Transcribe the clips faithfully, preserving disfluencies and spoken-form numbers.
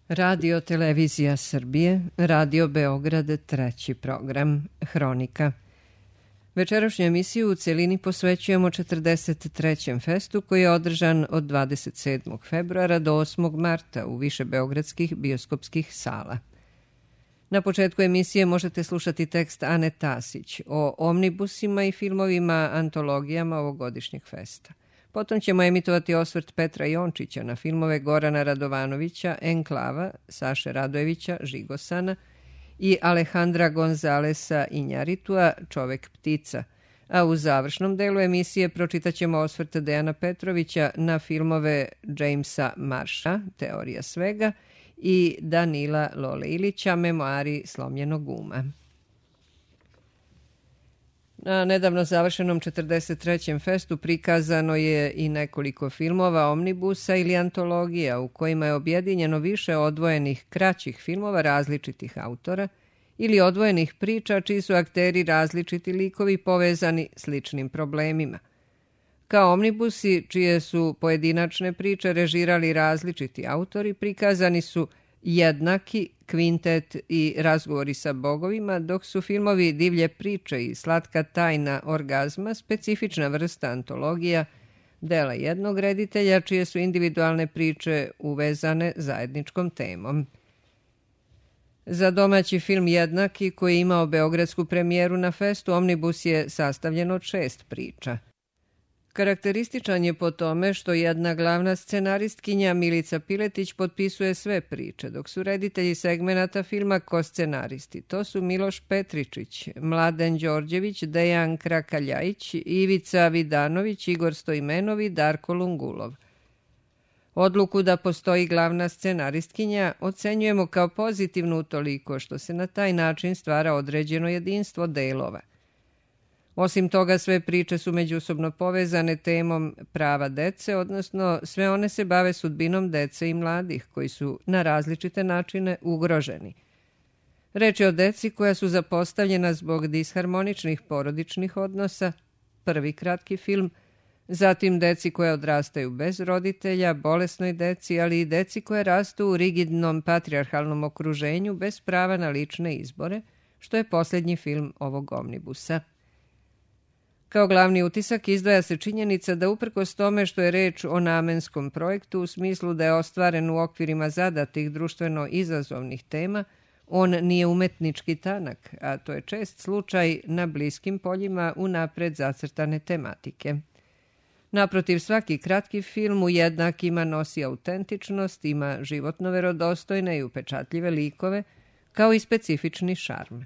Radio Televizija Srbije, Radio Beograd, treći program, Hronika. Večerašnju emisiju u celini posvećujemo četrdeset trećem festu koji je održan od dvadeset sedmog februara do osmog marta u više beogradskih bioskopskih sala. Na početku emisije možete slušati tekst Ane Tasić o omnibusima i filmovima antologijama ovogodišnjeg festa. Potom ćemo emitovati osvrt Petra Jončića na filmove Gorana Radovanovića, Enklava, Saše Radojevića, Žigosana i Alejandra Gonzalesa Injaritua, Čovek ptica. A u završnom delu emisije pročitat ćemo osvrt Dejana Petrovića na filmove Jamesa Marsha, Teorija svega, i Danila Lole Ilića, Memoari slomljenog uma. Na nedavno završenom četrdeset trećem festu prikazano je i nekoliko filmova, omnibusa ili antologija u kojima je objedinjeno više odvojenih kraćih filmova različitih autora ili odvojenih priča čiji su akteri različiti likovi povezani sličnim problemima. Kao omnibusi čije su pojedinačne priče režirali različiti autori prikazani su Jednaki, Kvintet i Razgovori sa bogovima, dok su filmovi Divlje priče i Slatka tajna orgazma specifična vrsta antologija, dela jednog reditelja čije su individualne priče uvezane zajedničkom temom. Za domaći film Jednaki, koji je imao beogradsku premijeru na festu, omnibus je sastavljen od šest priča. Karakterističan je po tome što jedna glavna scenaristkinja Milica Piletić potpisuje sve priče, dok su reditelji segmenata filma ko-scenaristi. To su Miloš Petričić, Mladen Đorđević, Dejan Krakaljajić, Ivica Vidanović, Igor Stojmenov i Darko Lungulov. Odluku da postoji glavna scenaristkinja ocenjujemo kao pozitivnu utoliko što se na taj način stvara određeno jedinstvo delova. Osim toga, sve priče su međusobno povezane temom prava dece, odnosno sve one se bave sudbinom dece i mladih koji su na različite načine ugroženi. Reč je o deci koja su zapostavljena zbog disharmoničnih porodičnih odnosa, prvi kratki film, zatim deci koja odrastaju bez roditelja, bolesnoj deci, ali i deci koje rastu u rigidnom patrijarhalnom okruženju bez prava na lične izbore, što je posljednji film ovog omnibusa. Kao glavni utisak izdvaja se činjenica da uprkos tome što je reč o namenskom projektu u smislu da je ostvaren u okvirima zadatih društveno izazovnih tema, on nije umetnički tanak, a to je čest slučaj na bliskim poljima unapred zacrtane tematike. Naprotiv, svaki kratki film u jednakima nosi autentičnost, ima životno verodostojne i upečatljive likove, kao i specifični šarm.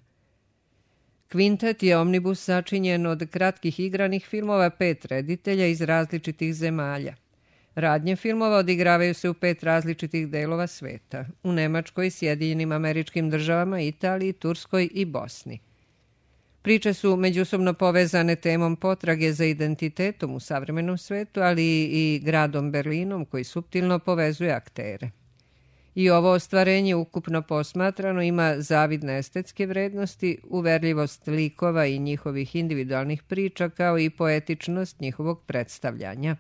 Kvintet je omnibus sačinjen od kratkih igranih filmova pet reditelja iz različitih zemalja. Radnje filmova odigravaju se u pet različitih delova sveta, u Nemačkoj, Sjedinjenim Američkim Državama, Italiji, Turskoj i Bosni. Priče su međusobno povezane temom potrage za identitetom u savremenom svetu, ali i gradom Berlinom koji suptilno povezuje aktere. I ovo ostvarenje ukupno posmatrano ima zavidne estetske vrednosti, uverljivost likova i njihovih individualnih priča, kao i poetičnost njihovog predstavljanja.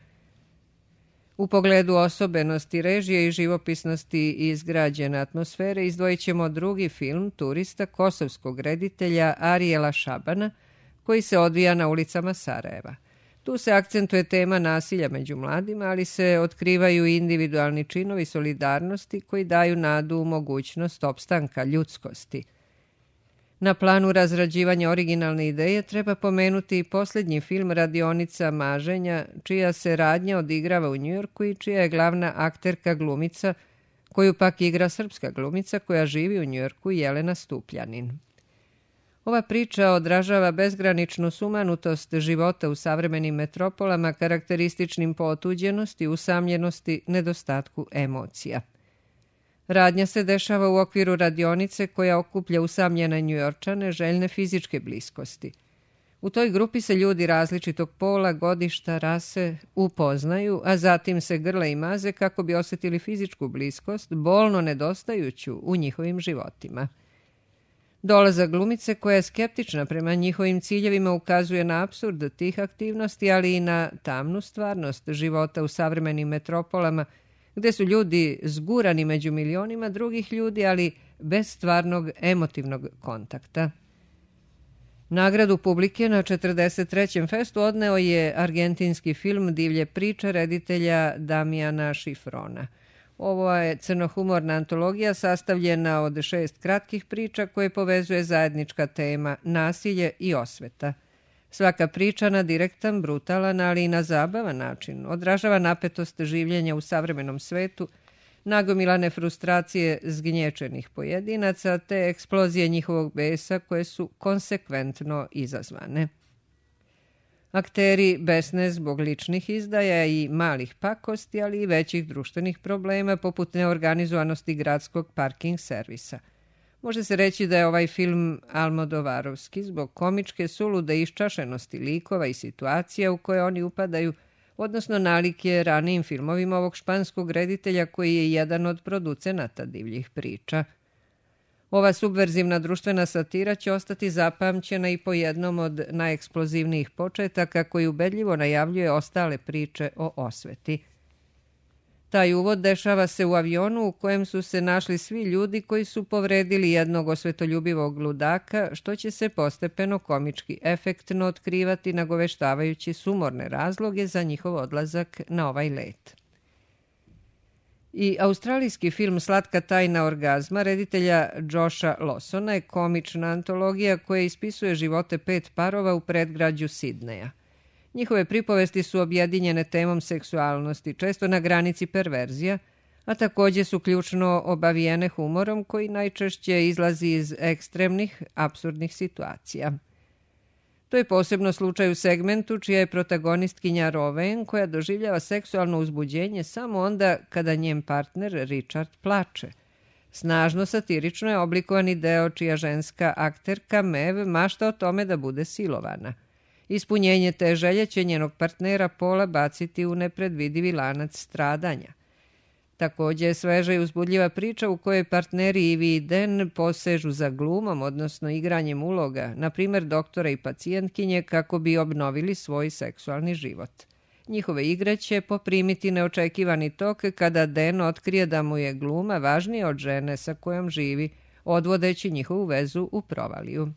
U pogledu osobenosti režije i živopisnosti izgrađene atmosfere izdvojit ćemo drugi film Turista kosovskog reditelja Arijela Šabana, koji se odvija na ulicama Sarajeva. Tu se akcentuje tema nasilja među mladima, ali se otkrivaju i individualni činovi solidarnosti koji daju nadu u mogućnost opstanka ljudskosti. Na planu razrađivanja originalne ideje treba pomenuti i posljednji film Radionica maženja, čija se radnja odigrava u Njujorku i čija je glavna akterka glumica, koju pak igra srpska glumica koja živi u Njujorku, Jelena Stupljanin. Ova priča odražava bezgraničnu sumanutost života u savremenim metropolama karakterističnim po otuđenosti, usamljenosti, nedostatku emocija. Radnja se dešava u okviru radionice koja okuplja usamljene Njujorčane željne fizičke bliskosti. U toj grupi se ljudi različitog pola, godišta, rase upoznaju, a zatim se grle i maze kako bi osjetili fizičku bliskost, bolno nedostajuću u njihovim životima. Dolazak glumice koja je skeptična prema njihovim ciljevima ukazuje na apsurd tih aktivnosti, ali i na tamnu stvarnost života u savremenim metropolama, gde su ljudi zgurani među milionima drugih ljudi, ali bez stvarnog emotivnog kontakta. Nagradu publike na četrdeset trećem festu odneo je argentinski film Divlje priče reditelja Damijana Šifrona. Ovo je crnohumorna antologija sastavljena od šest kratkih priča koje povezuje zajednička tema nasilje i osveta. Svaka priča na direktan, brutalan, ali i na zabavan način odražava napetost življenja u savremenom svetu, nagomilane frustracije zgnječenih pojedinaca te eksplozije njihovog besa koje su konsekventno izazvane. Akteri besne zbog ličnih izdaja i malih pakosti, ali i većih društvenih problema poput neorganizovanosti gradskog parking servisa. Može se reći da je ovaj film almodovarovski zbog komičke sulude iščašenosti likova i situacija u koje oni upadaju, odnosno nalike ranijim filmovima ovog španskog reditelja koji je jedan od producenata Divljih priča. Ova subverzivna društvena satira će ostati zapamćena i po jednom od najeksplozivnijih početaka koji ubedljivo najavljuje ostale priče o osveti. Taj uvod dešava se u avionu u kojem su se našli svi ljudi koji su povredili jednog osvetoljubivog ludaka, što će se postepeno komički efektno otkrivati nagoveštavajući sumorne razloge za njihov odlazak na ovaj let. I australijski film Slatka tajna orgazma reditelja Josha Lawsona je komična antologija koja ispisuje živote pet parova u predgrađu Sidneja. Njihove pripovesti su objedinjene temom seksualnosti, često na granici perverzija, a također su ključno obavijene humorom koji najčešće izlazi iz ekstremnih, apsurdnih situacija. To je posebno slučaj u segmentu čija je protagonistkinja Rowan koja doživljava seksualno uzbuđenje samo onda kada njen partner Richard plače. Snažno satirično je oblikovani deo čija ženska akterka Maeve mašta o tome da bude silovana. Ispunjenje te želje će njenog partnera Paula baciti u nepredvidivi lanac stradanja. Također je sveža i uzbudljiva priča u kojoj partneri Ivy i Dan posežu za glumom, odnosno igranjem uloga, na primjer doktora i pacijentkinje, kako bi obnovili svoj seksualni život. Njihove igre će poprimiti neočekivani tok kada Dan otkrije da mu je gluma važnija od žene sa kojom živi, odvodeći njihovu vezu u provaliju.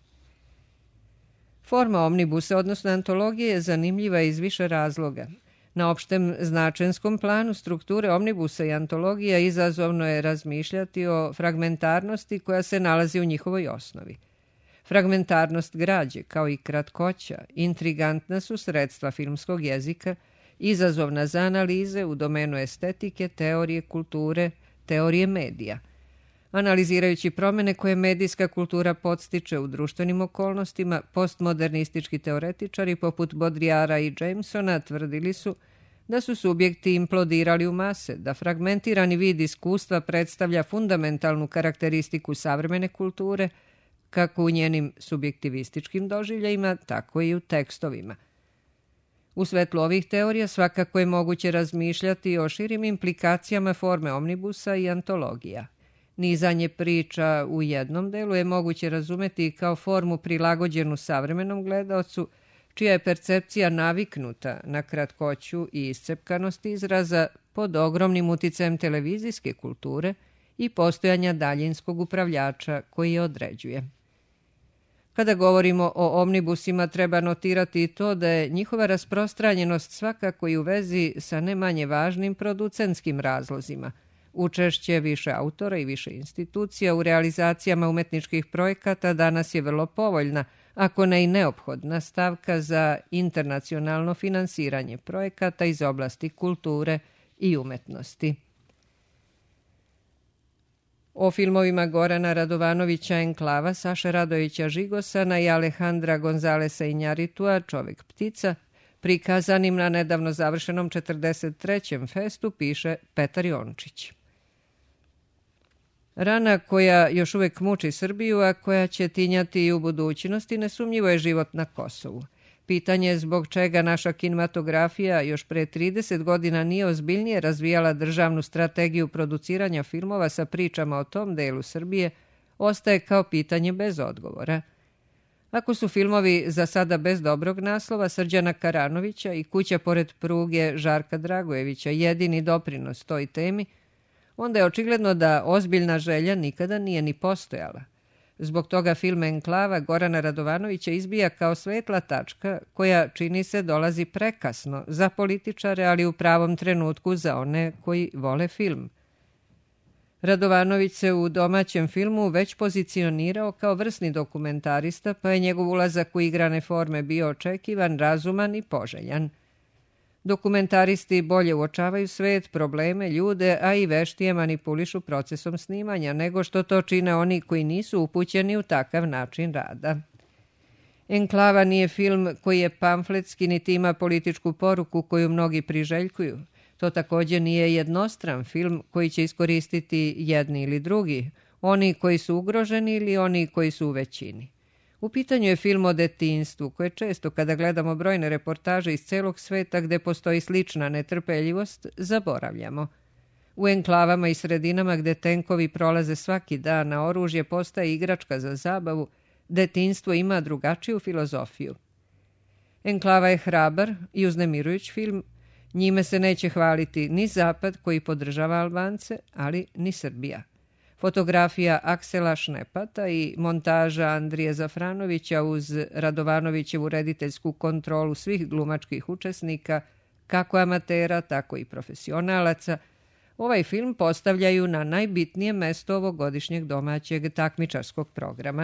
Forma omnibusa, odnosno antologije, je zanimljiva iz više razloga. Na opštem značenskom planu strukture omnibusa i antologija izazovno je razmišljati o fragmentarnosti koja se nalazi u njihovoj osnovi. Fragmentarnost građe, kao i kratkoća, intrigantna su sredstva filmskog jezika, izazovna za analize u domenu estetike, teorije kulture, teorije medija. Analizirajući promjene koje medijska kultura podstiče u društvenim okolnostima, postmodernistički teoretičari poput Baudrillarda i Jamesona tvrdili su da su subjekti implodirali u mase, da fragmentirani vid iskustva predstavlja fundamentalnu karakteristiku savremene kulture, kako u njenim subjektivističkim doživljajima, tako i u tekstovima. U svetlu ovih teorija svakako je moguće razmišljati o širim implikacijama forme omnibusa i antologija. Nizanje priča u jednom delu je moguće razumeti kao formu prilagođenu savremenom gledaocu, čija je percepcija naviknuta na kratkoću i iscepkanost izraza pod ogromnim uticajem televizijske kulture i postojanja daljinskog upravljača koji je određuje. Kada govorimo o omnibusima, treba notirati i to da je njihova rasprostranjenost svakako i u vezi sa ne manje važnim producentskim razlozima. Učešće više autora i više institucija u realizacijama umetničkih projekata danas je vrlo povoljna, ako ne i neophodna stavka za internacionalno finansiranje projekata iz oblasti kulture i umetnosti. O filmovima Gorana Radovanovića Enklava, Saše Radovića Žigosana i Alejandra Gonzalesa Injaritua Čovek ptica, prikazanim na nedavno završenom četrdeset trećem festu, piše Petar Jončić. Rana koja još uvek muči Srbiju, a koja će tinjati i u budućnosti, nesumnjivo je život na Kosovu. Pitanje je zbog čega naša kinematografija još pre trideset godina nije ozbiljnije razvijala državnu strategiju produciranja filmova sa pričama o tom delu Srbije, ostaje kao pitanje bez odgovora. Ako su filmovi za sada bez dobrog naslova Srđana Karanovića i Kuća pored pruge Žarka Dragojevića jedini doprinos toj temi, onda je očigledno da ozbiljna želja nikada nije ni postojala. Zbog toga film Enklava Gorana Radovanovića izbija kao svetla tačka koja, čini se, dolazi prekasno za političare, ali u pravom trenutku za one koji vole film. Radovanović se u domaćem filmu već pozicionirao kao vrsni dokumentarista, pa je njegov ulazak u igrane forme bio očekivan, razuman i poželjan. Dokumentaristi bolje uočavaju svet, probleme, ljude, a i veštije manipulišu procesom snimanja, nego što to čine oni koji nisu upućeni u takav način rada. Enklava nije film koji je pamfletski, niti ima političku poruku koju mnogi priželjkuju. To također nije jednostran film koji će iskoristiti jedni ili drugi, oni koji su ugroženi ili oni koji su u većini. U pitanju je film o detinjstvu, koje često kada gledamo brojne reportaže iz celog sveta gde postoji slična netrpeljivost, zaboravljamo. U enklavama i sredinama gde tenkovi prolaze svaki dan, a oružje postaje igračka za zabavu, detinjstvo ima drugačiju filozofiju. Enklava je hrabar i uznemirujuć film. Njime se neće hvaliti ni Zapad koji podržava Albance, ali ni Srbija. Fotografija Aksela Šnepata i montaža Andrije Zafranovića uz Radovanovićevu rediteljsku kontrolu svih glumačkih učesnika, kako amatera, tako i profesionalaca, ovaj film postavljaju na najbitnije mesto ovogodišnjeg domaćeg takmičarskog programa.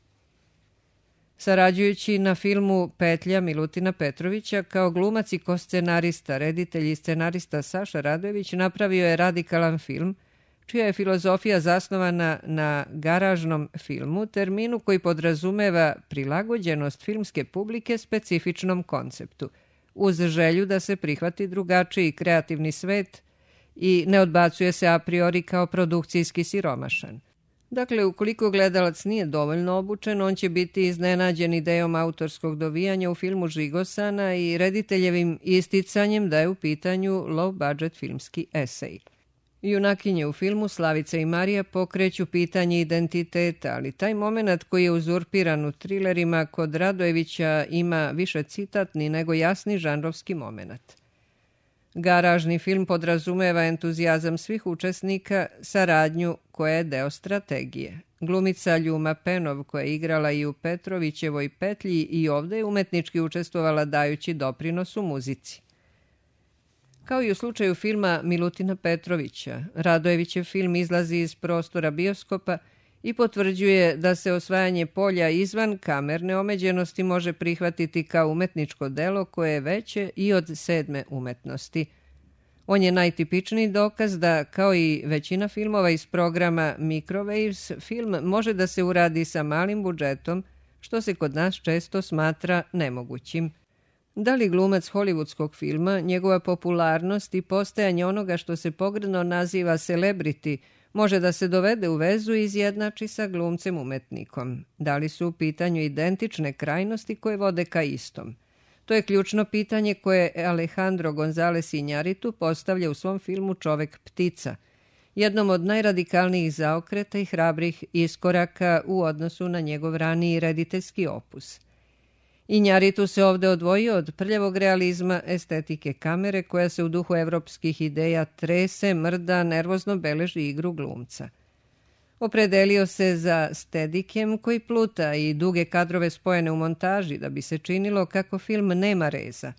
Sarađujući na filmu Petlja Milutina Petrovića, kao glumac i koscenarista, reditelj i scenarista Saša Radojević napravio je radikalan film, čija je filozofija zasnovana na garažnom filmu, terminu koji podrazumeva prilagođenost filmske publike specifičnom konceptu, uz želju da se prihvati drugačiji kreativni svet i ne odbacuje se a priori kao produkcijski siromašan. Dakle, ukoliko gledalac nije dovoljno obučen, on će biti iznenađen idejom autorskog dovijanja u filmu Žigosana i rediteljevim isticanjem da je u pitanju low budget filmski esej. Junakinje u filmu Slavica i Marija pokreću pitanje identiteta, ali taj moment koji je uzurpiran u trilerima kod Radojevića ima više citatni nego jasni žanrovski moment. Garažni film podrazumeva entuzijazam svih učesnika, saradnju koja je deo strategije. Glumica Ljuma Penov, koja je igrala i u Petrovićevoj Petlji, i ovde je umetnički učestvovala dajući doprinos u muzici. Kao i u slučaju filma Milutina Petrovića, Radojevićev film izlazi iz prostora bioskopa i potvrđuje da se osvajanje polja izvan kamerne omeđenosti može prihvatiti kao umetničko delo koje je veće i od sedme umetnosti. On je najtipičniji dokaz da, kao i većina filmova iz programa Microwaves, film može da se uradi sa malim budžetom, što se kod nas često smatra nemogućim. Da li glumac hollywoodskog filma, njegova popularnost i postajanje onoga što se pogrdno naziva celebrity može da se dovede u vezu i izjednači sa glumcem umetnikom? Da li su u pitanju identične krajnosti koje vode ka istom? To je ključno pitanje koje Alejandro González Iñárritu postavlja u svom filmu Čovek ptica, jednom od najradikalnijih zaokreta i hrabrih iskoraka u odnosu na njegov raniji rediteljski opus. Iñárritu se ovde odvojio od prljavog realizma estetike kamere koja se u duhu evropskih ideja trese, mrda, nervozno beleži igru glumca. Opredelio se za stedikem koji pluta i duge kadrove spojene u montaži da bi se činilo kako film nema reza.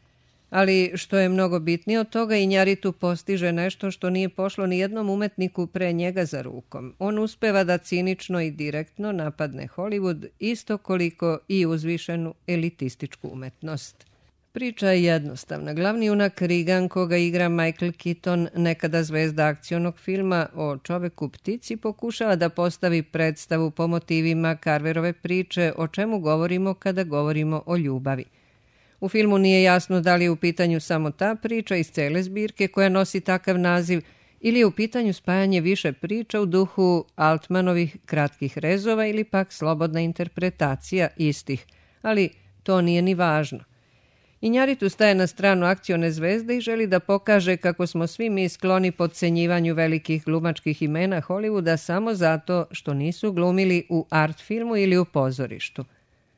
Ali što je mnogo bitnije od toga, Iñárritu postiže nešto što nije pošlo ni jednom umetniku pre njega za rukom. On uspeva da cinično i direktno napadne Hollywood isto koliko i uzvišenu elitističku umetnost. Priča je jednostavna. Glavni junak Regan, koga igra Michael Keaton, nekada zvezda akcionog filma o Čoveku ptici, pokušava da postavi predstavu po motivima Carverove priče o čemu govorimo kada govorimo o ljubavi. U filmu nije jasno da li je u pitanju samo ta priča iz cele zbirke koja nosi takav naziv ili je u pitanju spajanje više priča u duhu Altmanovih kratkih rezova ili pak slobodna interpretacija istih, ali to nije ni važno. Iñárritu staje na stranu akcione zvezde i želi da pokaže kako smo svi mi skloni podcenjivanju velikih glumačkih imena Hollywooda samo zato što nisu glumili u art filmu ili u pozorištu.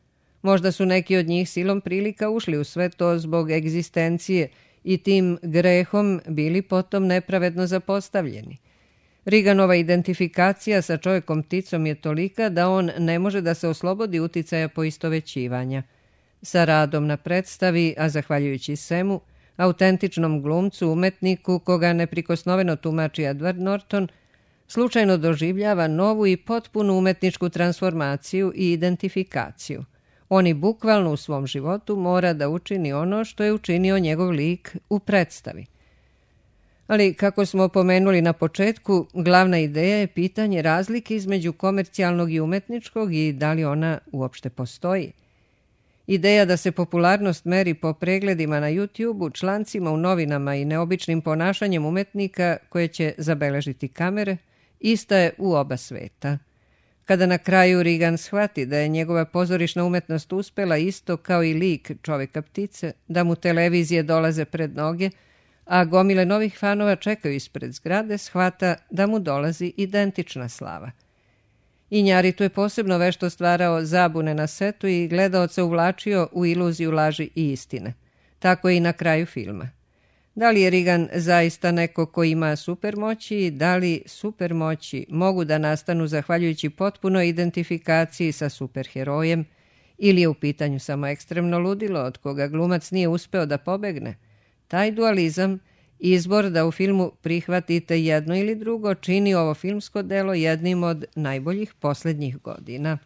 Možda su neki od njih silom prilika ušli u sve to zbog egzistencije i tim grehom bili potom nepravedno zapostavljeni. Reaganova identifikacija sa čovjekom pticom je tolika da on ne može da se oslobodi uticaja poistovećivanja. Sa radom na predstavi, a zahvaljujući svemu, autentičnom glumcu, umetniku, koga neprikosnoveno tumači Edward Norton, slučajno doživljava novu i potpunu umetničku transformaciju i identifikaciju. On i bukvalno u svom životu mora da učini ono što je učinio njegov lik u predstavi. Ali, kako smo pomenuli na početku, glavna ideja je pitanje razlike između komercijalnog i umetničkog i da li ona uopšte postoji. Ideja da se popularnost meri po pregledima na YouTube-u, člancima u novinama i neobičnim ponašanjem umetnika koje će zabeležiti kamere, ista je u oba sveta. Kada na kraju Reagan shvati da je njegova pozorišna umetnost uspela isto kao i lik čovjeka ptice, da mu televizije dolaze pred noge, a gomile novih fanova čekaju ispred zgrade, shvata da mu dolazi identična slava. Injaritu je posebno vešto stvarao zabune na setu i gledaoca uvlačio u iluziju laži i istine. Tako je i na kraju filma. Da li je Reagan zaista neko ko ima supermoći i da li supermoći mogu da nastanu zahvaljujući potpunoj identifikaciji sa superherojem ili je u pitanju samo ekstremno ludilo od koga glumac nije uspeo da pobegne? Taj dualizam, izbor da u filmu prihvatite jedno ili drugo, čini ovo filmsko delo jednim od najboljih posljednjih godina.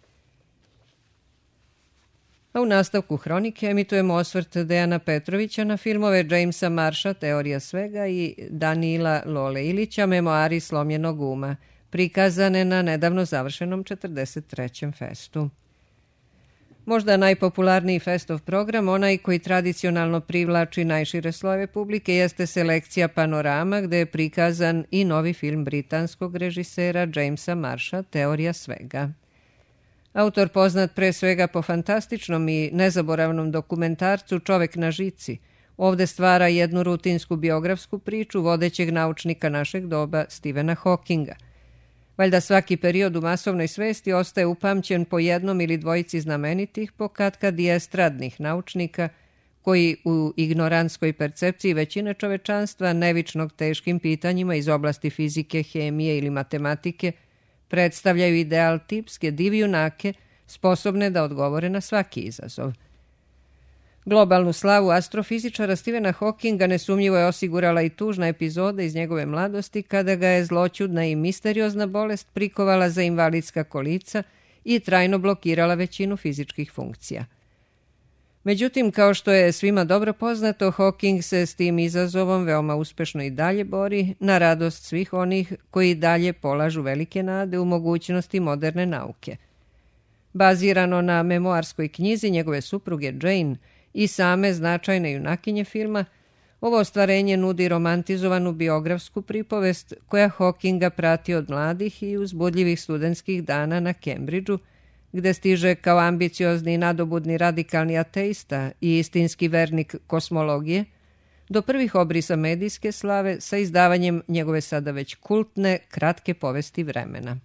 A u nastavku hronike emitujemo osvrt Dejana Petrovića na filmove Jamesa Marsha Teorija svega i Danila Lole Ilića Memoari slomljenog uma, prikazane na nedavno završenom četrdeset trećem festu. Možda najpopularniji festov program, onaj koji tradicionalno privlači najšire slojeve publike, jeste selekcija Panorama, gde je prikazan i novi film britanskog režisera Jamesa Marsha Teorija svega. Autor poznat pre svega po fantastičnom i nezaboravnom dokumentarcu Čovek na žici, ovde stvara jednu rutinsku biografsku priču vodećeg naučnika našeg doba Stephena Hawkinga. Valjda svaki period u masovnoj svesti ostaje upamćen po jednom ili dvojici znamenitih, pokatkad i estradnih naučnika, koji u ignorantskoj percepciji većine čovečanstva nevičnog teškim pitanjima iz oblasti fizike, hemije ili matematike predstavljaju ideal tipske divjunake sposobne da odgovore na svaki izazov. Globalnu slavu astrofizičara Stephena Hawkinga nesumnjivo je osigurala i tužna epizoda iz njegove mladosti kada ga je zloćudna i misteriozna bolest prikovala za invalidska kolica i trajno blokirala većinu fizičkih funkcija. Međutim, kao što je svima dobro poznato, Hawking se s tim izazovom veoma uspešno i dalje bori, na radost svih onih koji dalje polažu velike nade u mogućnosti moderne nauke. Bazirano na memoarskoj knjizi njegove supruge Jane i same značajne junakinje filma, ovo ostvarenje nudi romantizovanu biografsku pripovest koja Hawkinga prati od mladih i uzbudljivih studentskih dana na Cambridgeu, gde stiže kao ambiciozni i nadobudni radikalni ateista i istinski vernik kosmologije, do prvih obrisa medijske slave sa izdavanjem njegove sada već kultne kratke povesti vremena.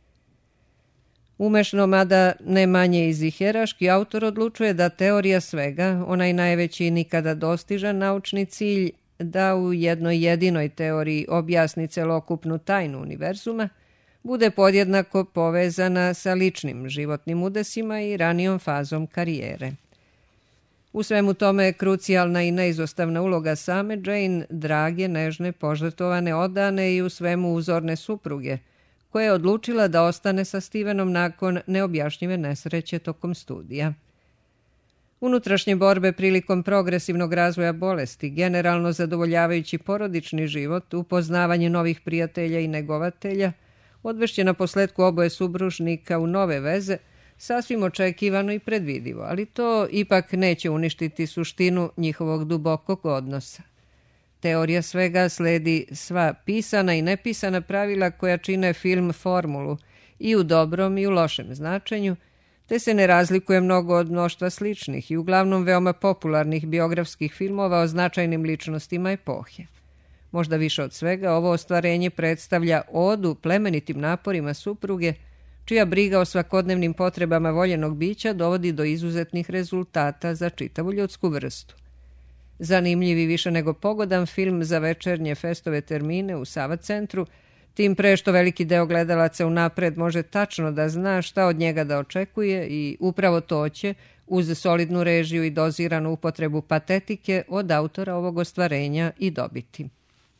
Umešno, mada ne manje iziheraški, autor odlučuje da teorija svega, onaj najveći i nikada dostižan naučni cilj, da u jednoj jedinoj teoriji objasni celokupnu tajnu univerzuma, bude podjednako povezana sa ličnim životnim udesima i ranijom fazom karijere. U svemu tome je krucijalna i neizostavna uloga same Jane, drage, nežne, požrtvovane, odane i u svemu uzorne supruge, koja je odlučila da ostane sa Stephenom nakon neobjašnjive nesreće tokom studija. Unutrašnje borbe prilikom progresivnog razvoja bolesti, generalno zadovoljavajući porodični život, upoznavanje novih prijatelja i negovatelja, odvešće na posledku oboje subružnika u nove veze, sasvim očekivano i predvidivo, ali to ipak neće uništiti suštinu njihovog dubokog odnosa. Teorija svega sledi sva pisana i nepisana pravila koja čine film formulu i u dobrom i u lošem značenju, te se ne razlikuje mnogo od mnoštva sličnih i uglavnom veoma popularnih biografskih filmova o značajnim ličnostima epohe. Možda više od svega, ovo ostvarenje predstavlja odu plemenitim naporima supruge, čija briga o svakodnevnim potrebama voljenog bića dovodi do izuzetnih rezultata za čitavu ljudsku vrstu. Zanimljiv i više nego pogodan film za večernje festove termine u Sava centru, tim pre što veliki deo gledalaca unapred može tačno da zna šta od njega da očekuje i upravo to će, uz solidnu režiju i doziranu upotrebu patetike, od autora ovog ostvarenja i dobiti.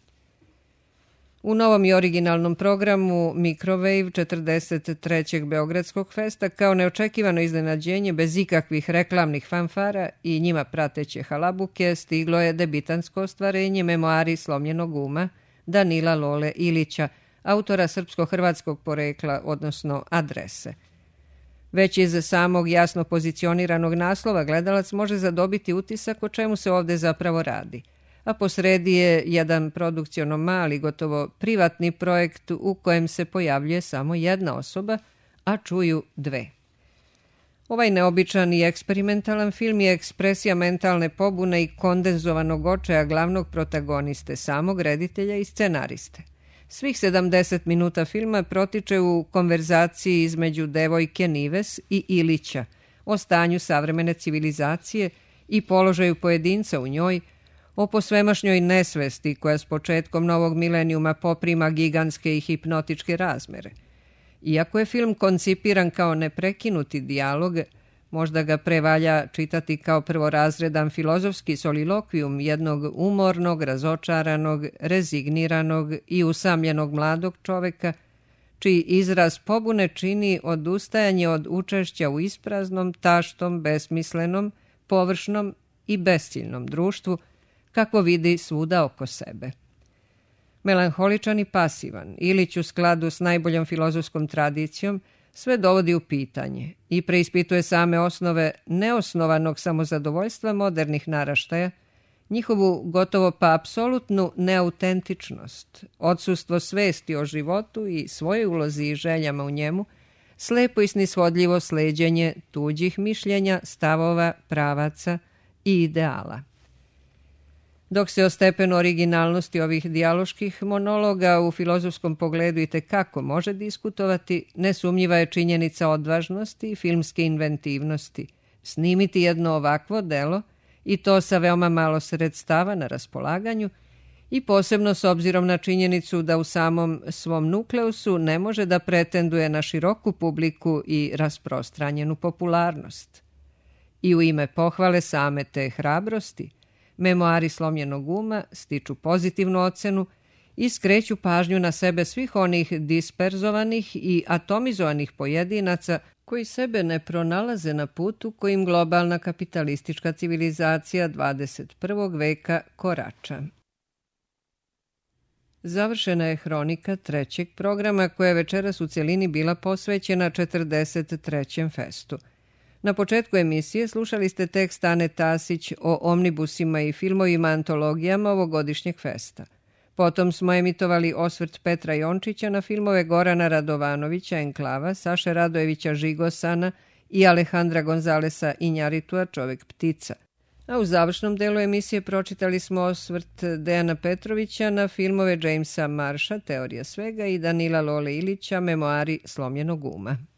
U novom i originalnom programu Microwave četrdeset trećeg Beogradskog festa kao neočekivano iznenađenje bez ikakvih reklamnih fanfara i njima prateće halabuke stiglo je debitansko ostvarenje Memoari slomljenog uma Danila Lole Ilića, autora srpsko-hrvatskog porekla, odnosno adrese. Već iz samog jasno pozicioniranog naslova gledalac može zadobiti utisak o čemu se ovde zapravo radi, a posredi je jedan produkciono mali, gotovo privatni projekt u kojem se pojavljuje samo jedna osoba, a čuju dve. Ovaj neobičan i eksperimentalan film je ekspresija mentalne pobune i kondenzovanog očaja glavnog protagoniste, samog reditelja i scenariste. Svih sedamdeset minuta filma protiče u konverzaciji između devojke Nives i Ilića, o stanju savremene civilizacije i položaju pojedinca u njoj, o posvemašnjoj nesvesti koja s početkom novog milenijuma poprima gigantske i hipnotičke razmere. Iako je film koncipiran kao neprekinuti dijalog, možda ga prevalja čitati kao prvorazredan filozofski solilokvijum jednog umornog, razočaranog, rezigniranog i usamljenog mladog čoveka, čiji izraz pobune čini odustajanje od učešća u ispraznom, taštom, besmislenom, površnom i besciljnom društvu, kako vidi svuda oko sebe. Melanholičan i pasivan, Ilić u skladu s najboljom filozofskom tradicijom sve dovodi u pitanje i preispituje same osnove neosnovanog samozadovoljstva modernih naraštaja, njihovu gotovo pa apsolutnu neautentičnost, odsustvo svesti o životu i svojoj ulozi i željama u njemu, slepo i snishodljivo sleđenje tuđih mišljenja, stavova, pravaca i ideala. Dok se o stepenu originalnosti ovih dijaloških monologa u filozofskom pogledu i tekako može diskutovati, nesumnjiva je činjenica odvažnosti i filmske inventivnosti. Snimiti jedno ovakvo delo, i to sa veoma malo sredstava na raspolaganju, i posebno s obzirom na činjenicu da u samom svom nukleusu ne može da pretenduje na široku publiku i rasprostranjenu popularnost. I u ime pohvale same te hrabrosti, Memoari slomljenog uma stiču pozitivnu ocenu i skreću pažnju na sebe svih onih disperzovanih i atomizovanih pojedinaca koji sebe ne pronalaze na putu kojim globalna kapitalistička civilizacija dvadeset prvog veka korača. Završena je hronika trećeg programa koja je večeras u cjelini bila posvećena četrdeset trećem festu. Na početku emisije slušali ste tekst Ane Tasić o omnibusima i filmovima antologijama ovogodišnjeg festa. Potom smo emitovali osvrt Petra Jončića na filmove Gorana Radovanovića Enklava, Saše Radojevića Žigosana i Alejandra Gonzalesa Injaritua Čovek ptica. A u završnom delu emisije pročitali smo osvrt Dejana Petrovića na filmove Jamesa Marsha Teorija svega i Danila Lole Ilića Memoari slomljenog uma.